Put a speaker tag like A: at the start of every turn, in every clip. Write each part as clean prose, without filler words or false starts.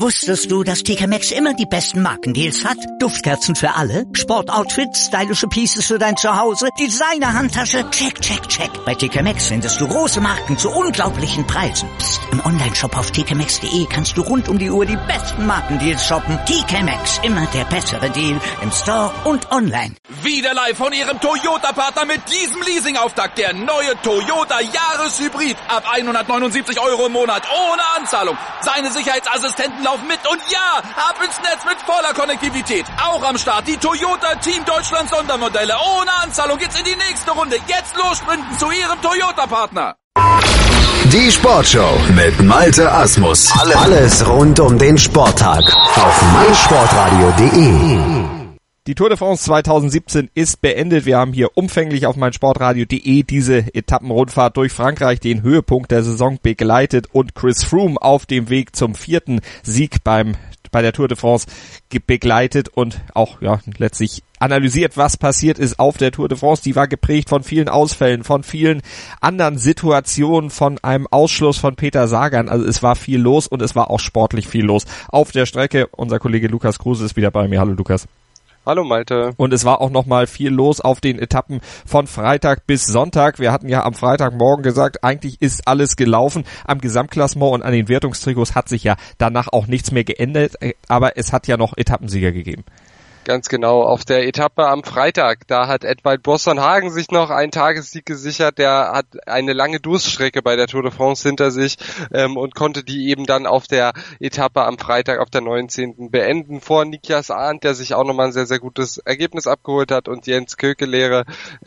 A: Wusstest du, dass TK Maxx immer die besten Markendeals hat? Duftkerzen für alle, Sportoutfits, stylische Pieces für dein Zuhause, Designer-Handtasche, check, check, check. Bei TK Maxx findest du große Marken zu unglaublichen Preisen. Psst. Im Onlineshop auf tkmaxx.de kannst du rund um die Uhr die besten Markendeals shoppen. TK Maxx, immer der bessere Deal im Store und online.
B: Wieder live von Ihrem Toyota-Partner mit diesem Leasing-Auftakt. Der neue Toyota Jahreshybrid. Ab 179 € im Monat. Ohne Anzahlung. Seine Sicherheitsassistenten laufen mit. Und ja, ab ins Netz mit voller Konnektivität. Auch am Start die Toyota Team Deutschland Sondermodelle. Ohne Anzahlung geht's in die nächste Runde. Jetzt los sprinten zu Ihrem Toyota-Partner.
C: Die Sportshow mit Malte Asmus. Alles rund um den Sporttag auf meinsportradio.de.
D: Die Tour de France 2017 ist beendet. Wir haben hier umfänglich auf meinsportradio.de diese Etappenrundfahrt durch Frankreich, den Höhepunkt der Saison, begleitet und Chris Froome auf dem Weg zum 4. Sieg bei der Tour de France begleitet und auch letztlich analysiert, was passiert ist auf der Tour de France. Die war geprägt von vielen Ausfällen, von vielen anderen Situationen, von einem Ausschluss von Peter Sagan. Also es war viel los und es war auch sportlich viel los auf der Strecke. Unser Kollege Lukas Kruse ist wieder bei mir. Hallo Lukas.
E: Hallo Malte.
D: Und es war auch nochmal viel los auf den Etappen von Freitag bis Sonntag. Wir hatten ja am Freitagmorgen gesagt, eigentlich ist alles gelaufen. Am Gesamtklassement und an den Wertungstrikots hat sich ja danach auch nichts mehr geändert, aber es hat ja noch Etappensieger gegeben.
E: Ganz genau, auf der Etappe am Freitag, da hat Edvald Boasson Hagen sich noch einen Tagessieg gesichert. Der hat eine lange Durststrecke bei der Tour de France hinter sich und konnte die eben dann auf der Etappe am Freitag auf der 19. beenden vor Nikias Arndt, der sich auch nochmal ein sehr, sehr gutes Ergebnis abgeholt hat, und Jens Kökelere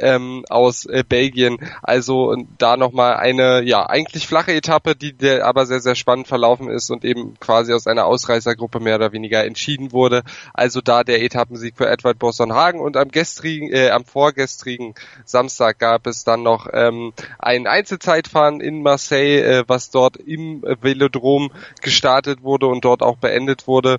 E: aus Belgien. Also da nochmal eine eigentlich flache Etappe, die aber sehr, sehr spannend verlaufen ist und eben quasi aus einer Ausreißergruppe mehr oder weniger entschieden wurde. Also da der Etappensieg für Edvald Boasson Hagen, und am vorgestrigen Samstag gab es dann noch ein Einzelzeitfahren in Marseille, was dort im Velodrom gestartet wurde und dort auch beendet wurde.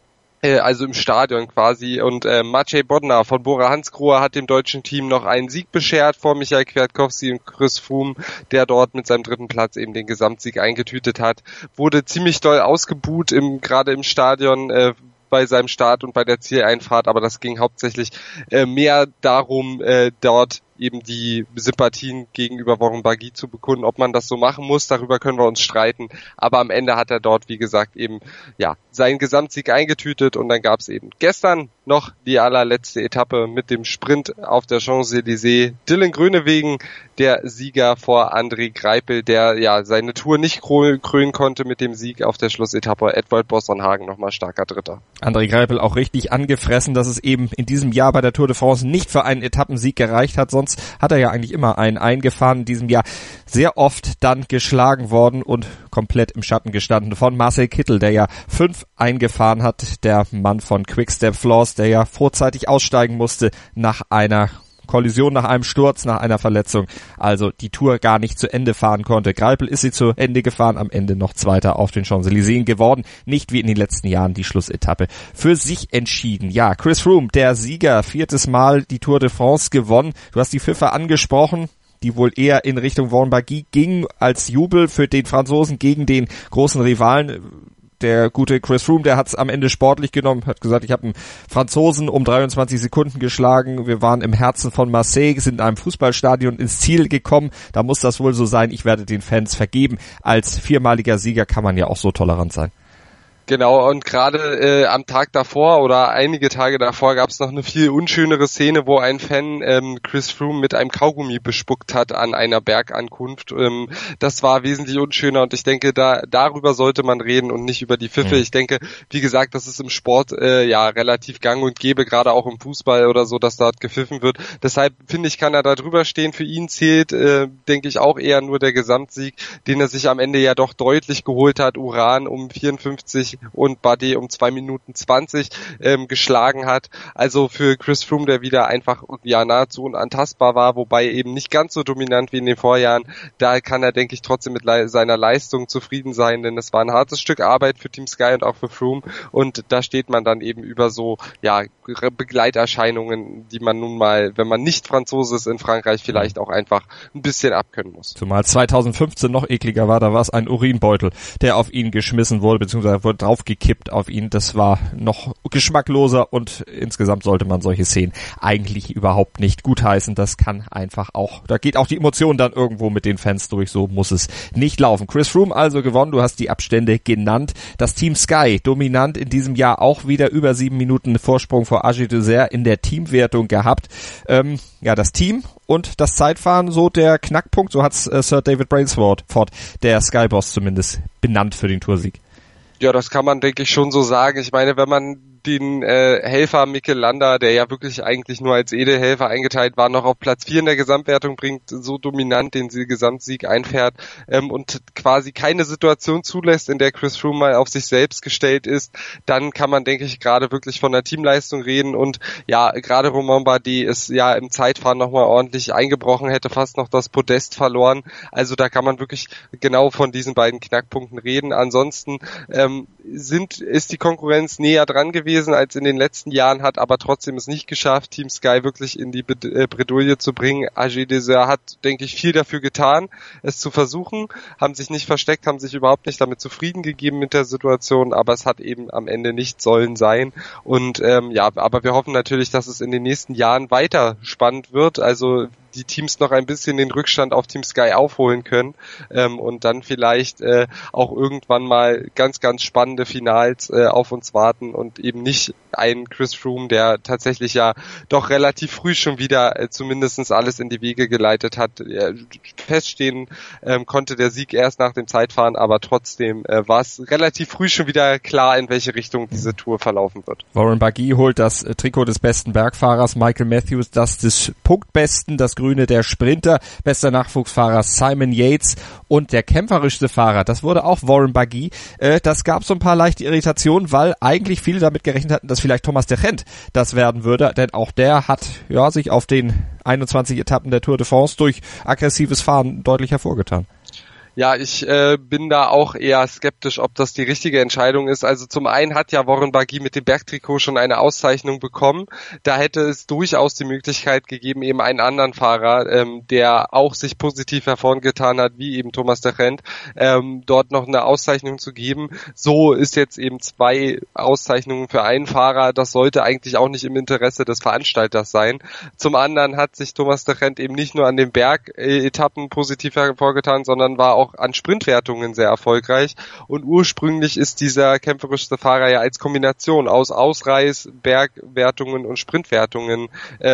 E: Also im Stadion quasi, und Maciej Bodnar von Bora Hansgrohe hat dem deutschen Team noch einen Sieg beschert vor Michael Kwiatkowski und Chris Froome, der dort mit seinem 3. Platz eben den Gesamtsieg eingetütet hat. Wurde ziemlich doll ausgebuht, gerade im Stadion, bei seinem Start und bei der Zieleinfahrt, aber das ging hauptsächlich mehr darum, dort eben die Sympathien gegenüber Warren Barguil zu bekunden. Ob man das so machen muss, darüber können wir uns streiten, aber am Ende hat er dort, wie gesagt, eben seinen Gesamtsieg eingetütet, und dann gab es eben gestern noch die allerletzte Etappe mit dem Sprint auf der Champs-Élysées. Dylan Groenewegen, der Sieger vor André Greipel, der seine Tour nicht krönen konnte mit dem Sieg auf der Schlussetappe. Edvald Boasson Hagen nochmal starker Dritter.
D: André Greipel auch richtig angefressen, dass es eben in diesem Jahr bei der Tour de France nicht für einen Etappensieg gereicht hat. Sonst hat er ja eigentlich immer einen eingefahren. In diesem Jahr sehr oft dann geschlagen worden und komplett im Schatten gestanden von Marcel Kittel, der ja 5 eingefahren hat, der Mann von Quick-Step Floors, der ja vorzeitig aussteigen musste nach einer Kollision, nach einem Sturz, nach einer Verletzung, also die Tour gar nicht zu Ende fahren konnte. Greipel ist sie zu Ende gefahren, am Ende noch Zweiter auf den Champs-Élysées geworden, nicht wie in den letzten Jahren die Schlussetappe für sich entschieden. Ja, Chris Froome, der Sieger, 4. Mal die Tour de France gewonnen. Du hast die Pfiffe angesprochen, die wohl eher in Richtung Warren Barguil ging als Jubel für den Franzosen gegen den großen Rivalen. Der gute Chris Froome, der hat es am Ende sportlich genommen, hat gesagt, ich habe einen Franzosen um 23 Sekunden geschlagen, wir waren im Herzen von Marseille, sind in einem Fußballstadion ins Ziel gekommen, da muss das wohl so sein, ich werde den Fans vergeben. Als 4-maliger Sieger kann man ja auch so tolerant sein.
E: Genau, und gerade am Tag davor oder einige Tage davor gab es noch eine viel unschönere Szene, wo ein Fan Chris Froome mit einem Kaugummi bespuckt hat an einer Bergankunft. Das war wesentlich unschöner, und ich denke, darüber sollte man reden und nicht über die Pfiffe. Ich denke, wie gesagt, das ist im Sport relativ gang und gäbe, gerade auch im Fußball oder so, dass dort gepfiffen wird. Deshalb finde ich, kann er da drüber stehen. Für ihn zählt, denke ich, auch eher nur der Gesamtsieg, den er sich am Ende ja doch deutlich geholt hat. Uran um 54 und Bardet um 2 Minuten 20 geschlagen hat. Also für Chris Froome, der wieder einfach nahezu unantastbar war, wobei eben nicht ganz so dominant wie in den Vorjahren, da kann er, denke ich, trotzdem mit seiner Leistung zufrieden sein, denn es war ein hartes Stück Arbeit für Team Sky und auch für Froome, und da steht man dann eben über so Begleiterscheinungen, die man nun mal, wenn man nicht Franzose ist in Frankreich, vielleicht auch einfach ein bisschen abkönnen muss.
D: Zumal 2015 noch ekliger war, da war es ein Urinbeutel, der auf ihn geschmissen wurde, beziehungsweise wurde draufgekippt auf ihn. Das war noch geschmackloser und insgesamt sollte man solche Szenen eigentlich überhaupt nicht gutheißen. Das kann einfach auch, da geht auch die Emotion dann irgendwo mit den Fans durch, so muss es nicht laufen. Chris Froome also gewonnen, du hast die Abstände genannt. Das Team Sky dominant in diesem Jahr, auch wieder über 7 Minuten Vorsprung vor Agi Dessert in der Teamwertung gehabt. Das Team und das Zeitfahren so der Knackpunkt, so hat's Sir David Brailsford, der Sky-Boss zumindest, benannt für den Toursieg.
E: Ja, das kann man, denke ich, schon so sagen. Ich meine, wenn man den Helfer Mikel Landa, der ja wirklich eigentlich nur als Edelhelfer eingeteilt war, noch auf Platz 4 in der Gesamtwertung bringt, so dominant den Gesamtsieg einfährt und quasi keine Situation zulässt, in der Chris Froome mal auf sich selbst gestellt ist, dann kann man, denke ich, gerade wirklich von der Teamleistung reden. Und ja, gerade Romain Bardet ist ja im Zeitfahren nochmal ordentlich eingebrochen, hätte fast noch das Podest verloren. Also da kann man wirklich genau von diesen beiden Knackpunkten reden. Ansonsten ist die Konkurrenz näher dran gewesen als in den letzten Jahren, hat aber trotzdem es nicht geschafft, Team Sky wirklich in die Bredouille zu bringen. Agi Dessert hat, denke ich, viel dafür getan, es zu versuchen, haben sich nicht versteckt, haben sich überhaupt nicht damit zufrieden gegeben mit der Situation, aber es hat eben am Ende nicht sollen sein. Und aber wir hoffen natürlich, dass es in den nächsten Jahren weiter spannend wird, also die Teams noch ein bisschen den Rückstand auf Team Sky aufholen können und dann vielleicht auch irgendwann mal ganz, ganz spannende Finals auf uns warten und eben nicht ein Chris Froome, der tatsächlich ja doch relativ früh schon wieder zumindest alles in die Wege geleitet hat. Feststehen konnte der Sieg erst nach dem Zeitfahren, aber trotzdem war es relativ früh schon wieder klar, in welche Richtung diese Tour verlaufen wird.
D: Warren Barguil holt das Trikot des besten Bergfahrers, Michael Matthews das des Punktbesten, das Grüne der Sprinter, bester Nachwuchsfahrer Simon Yates und der kämpferischste Fahrer, das wurde auch Warren Barguil. Das gab so ein paar leichte Irritationen, weil eigentlich viele damit gerechnet hatten, dass vielleicht Thomas de Gendt das werden würde, denn auch der hat sich auf den 21 Etappen der Tour de France durch aggressives Fahren deutlich hervorgetan.
E: Ja, ich bin da auch eher skeptisch, ob das die richtige Entscheidung ist. Also zum einen hat ja Warren Barguil mit dem Bergtrikot schon eine Auszeichnung bekommen. Da hätte es durchaus die Möglichkeit gegeben, eben einen anderen Fahrer, der auch sich positiv hervorgetan hat, wie eben Thomas de Gendt, dort noch eine Auszeichnung zu geben. So ist jetzt eben 2 Auszeichnungen für einen Fahrer. Das sollte eigentlich auch nicht im Interesse des Veranstalters sein. Zum anderen hat sich Thomas de Gendt eben nicht nur an den Bergetappen positiv hervorgetan, sondern war auch an Sprintwertungen sehr erfolgreich und ursprünglich ist dieser kämpferischste Fahrer ja als Kombination aus Ausreiß, Bergwertungen und Sprintwertungen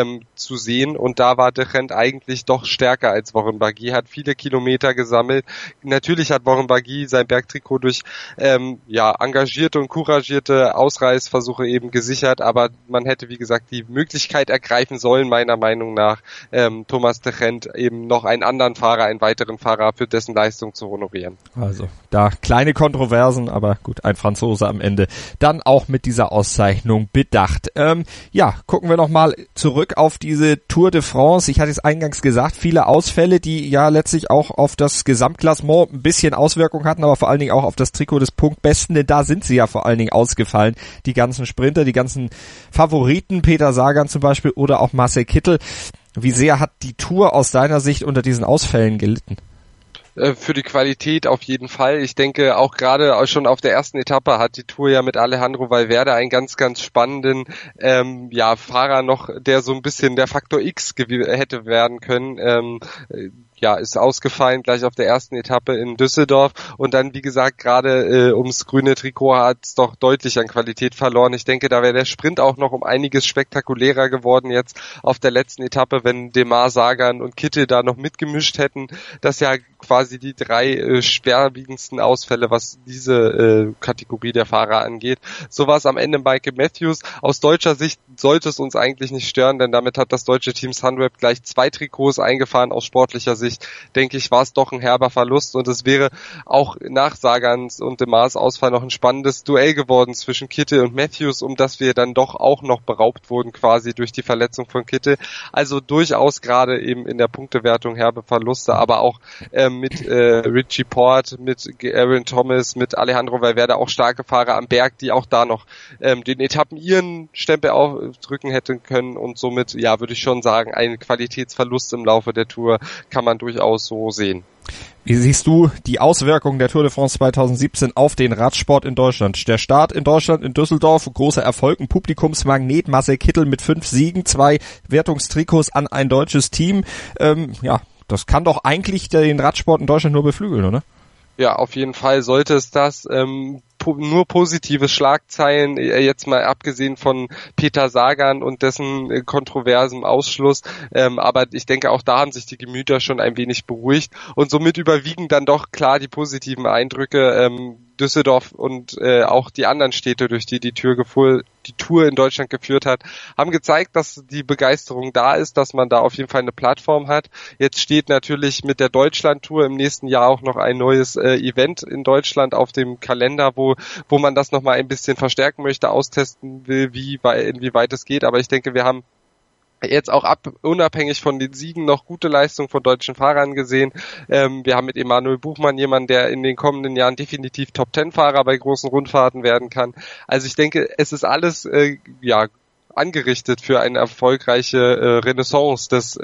E: zu sehen und da war de Gendt eigentlich doch stärker als Warren Barguil, hat viele Kilometer gesammelt. Natürlich hat Warren Barguil sein Bergtrikot durch engagierte und couragierte Ausreißversuche eben gesichert, aber man hätte wie gesagt die Möglichkeit ergreifen sollen, meiner Meinung nach, Thomas de Gendt eben noch einen anderen Fahrer, einen weiteren Fahrer für dessen Leistung zu honorieren.
D: Also da kleine Kontroversen, aber gut, ein Franzose am Ende dann auch mit dieser Auszeichnung bedacht. Gucken wir nochmal zurück auf diese Tour de France. Ich hatte es eingangs gesagt, viele Ausfälle, die ja letztlich auch auf das Gesamtklassement ein bisschen Auswirkung hatten, aber vor allen Dingen auch auf das Trikot des Punktbesten, denn da sind sie ja vor allen Dingen ausgefallen. Die ganzen Sprinter, die ganzen Favoriten, Peter Sagan zum Beispiel oder auch Marcel Kittel. Wie sehr hat die Tour aus deiner Sicht unter diesen Ausfällen gelitten?
E: Für die Qualität auf jeden Fall. Ich denke, auch gerade schon auf der ersten Etappe hat die Tour ja mit Alejandro Valverde einen ganz, ganz spannenden Fahrer noch, der so ein bisschen der Faktor X hätte werden können. Ist ausgefallen gleich auf der ersten Etappe in Düsseldorf und dann, wie gesagt, gerade ums grüne Trikot hat es doch deutlich an Qualität verloren. Ich denke, da wäre der Sprint auch noch um einiges spektakulärer geworden jetzt auf der letzten Etappe, wenn Demar, Sagan und Kittel da noch mitgemischt hätten. Das ja quasi die 3 schwerwiegendsten Ausfälle, was diese Kategorie der Fahrer angeht. So war es am Ende Michael Matthews. Aus deutscher Sicht sollte es uns eigentlich nicht stören, denn damit hat das deutsche Team Sunweb gleich 2 Trikots eingefahren. Aus sportlicher Sicht denke ich, war es doch ein herber Verlust und es wäre auch nach Sagans und Demars Ausfall noch ein spannendes Duell geworden zwischen Kittel und Matthews, um das wir dann doch auch noch beraubt wurden quasi durch die Verletzung von Kittel. Also durchaus gerade eben in der Punktewertung herbe Verluste, aber auch mit Richie Porte, mit Aaron Thomas, mit Alejandro Valverde auch starke Fahrer am Berg, die auch da noch den Etappen ihren Stempel aufdrücken hätten können und somit, würde ich schon sagen, ein Qualitätsverlust im Laufe der Tour kann man man durchaus so sehen.
D: Wie siehst du die Auswirkungen der Tour de France 2017 auf den Radsport in Deutschland? Der Start in Deutschland in Düsseldorf, großer Erfolg, ein Publikumsmagnet, Marcel Kittel mit 5 Siegen, 2 Wertungstrikots an ein deutsches Team. Das kann doch eigentlich den Radsport in Deutschland nur beflügeln, oder?
E: Ja, auf jeden Fall sollte es das. Nur positive Schlagzeilen, jetzt mal abgesehen von Peter Sagan und dessen kontroversem Ausschluss. Aber ich denke, auch da haben sich die Gemüter schon ein wenig beruhigt. Und somit überwiegen dann doch klar die positiven Eindrücke. Düsseldorf und auch die anderen Städte, durch die Tour in Deutschland geführt hat, haben gezeigt, dass die Begeisterung da ist, dass man da auf jeden Fall eine Plattform hat. Jetzt steht natürlich mit der Deutschland-Tour im nächsten Jahr auch noch ein neues Event in Deutschland auf dem Kalender, wo man das nochmal ein bisschen verstärken möchte, austesten will, inwieweit es geht. Aber ich denke, wir haben jetzt auch unabhängig von den Siegen noch gute Leistungen von deutschen Fahrern gesehen. Wir haben mit Emanuel Buchmann jemanden, der in den kommenden Jahren definitiv Top-10-Fahrer bei großen Rundfahrten werden kann. Also ich denke, es ist alles angerichtet für eine erfolgreiche Renaissance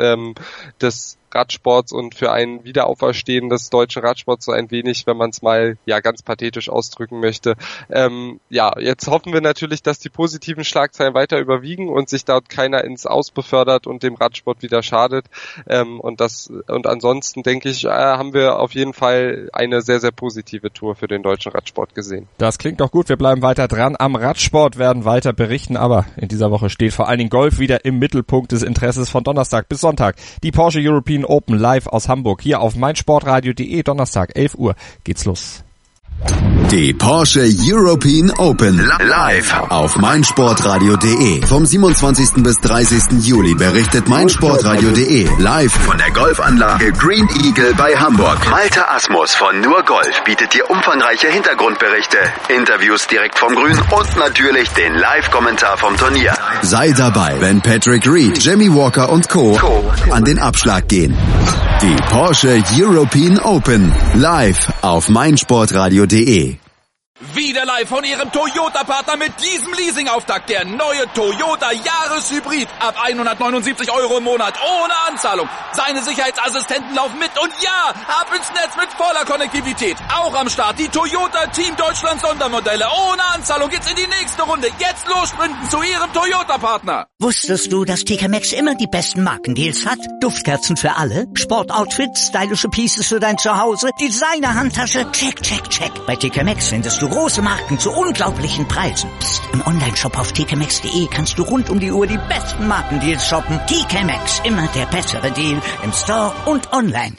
E: des Radsports und für ein Wiederauferstehen des deutschen Radsports so ein wenig, wenn man es mal ganz pathetisch ausdrücken möchte. Jetzt hoffen wir natürlich, dass die positiven Schlagzeilen weiter überwiegen und sich dort keiner ins Aus befördert und dem Radsport wieder schadet. Und ansonsten denke ich, haben wir auf jeden Fall eine sehr, sehr positive Tour für den deutschen Radsport gesehen.
D: Das klingt doch gut. Wir bleiben weiter dran am Radsport, werden weiter berichten, aber in dieser Woche steht vor allen Dingen Golf wieder im Mittelpunkt des Interesses von Donnerstag bis Sonntag. Die Porsche European Open live aus Hamburg, hier auf meinsportradio.de, Donnerstag 11 Uhr geht's los.
C: Die Porsche European Open live auf meinsportradio.de. Vom 27. bis 30. Juli berichtet meinsportradio.de live von der Golfanlage Green Eagle bei Hamburg. Malte Asmus von Nur Golf bietet dir umfangreiche Hintergrundberichte, Interviews direkt vom Grün und natürlich den Live-Kommentar vom Turnier. Sei dabei, wenn Patrick Reed, Jimmy Walker und Co. an den Abschlag gehen. Die Porsche European Open live auf meinsportradio.de.
B: Wieder live von Ihrem Toyota-Partner mit diesem Leasing-Auftakt. Der neue Toyota Jahreshybrid. Ab 179 € im Monat. Ohne Anzahlung. Seine Sicherheitsassistenten laufen mit. Und ja, ab ins Netz mit voller Konnektivität. Auch am Start die Toyota Team Deutschland Sondermodelle. Ohne Anzahlung geht's in die nächste Runde. Jetzt los sprinten zu Ihrem Toyota-Partner.
A: Wusstest du, dass TK Maxx immer die besten Markendeals hat? Duftkerzen für alle, Sportoutfits, stylische Pieces für dein Zuhause, Designer-Handtasche, check, check, check. Bei TK Maxx findest du große Marken zu unglaublichen Preisen. Psst. Im Onlineshop auf tkmaxx.de kannst du rund um die Uhr die besten Markendeals shoppen. TK Maxx, immer der bessere Deal im Store und online.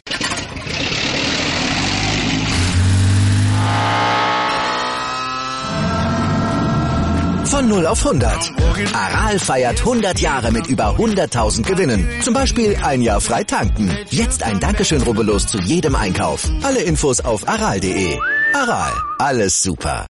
F: Von 0 auf 100. Aral feiert 100 Jahre mit über 100.000 Gewinnen. Zum Beispiel ein Jahr frei tanken. Jetzt ein Dankeschön, rubbellos zu jedem Einkauf. Alle Infos auf aral.de. Aral, alles super.